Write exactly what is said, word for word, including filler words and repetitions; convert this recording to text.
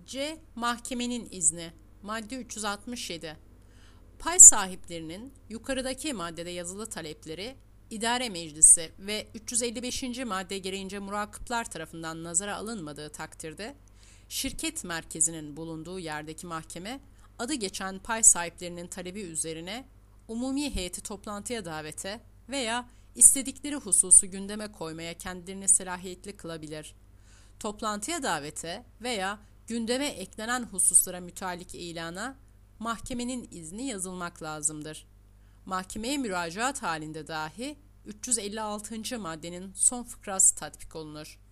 C. Mahkemenin izni. Madde üç yüz altmış yedi. Pay sahiplerinin yukarıdaki maddede yazılı talepleri İdare Meclisi ve üç yüz elli beşinci madde gereğince murakipler tarafından nazara alınmadığı takdirde şirket merkezinin bulunduğu yerdeki mahkeme adı geçen pay sahiplerinin talebi üzerine umumi heyeti toplantıya davete veya istedikleri hususu gündeme koymaya kendilerini selahiyetli kılabilir. Toplantıya davete veya gündeme eklenen hususlara mütalik ilana mahkemenin izni yazılmak lazımdır. Mahkemeye müracaat halinde dahi üç yüz elli altıncı maddenin son fıkrası tatbik olunur.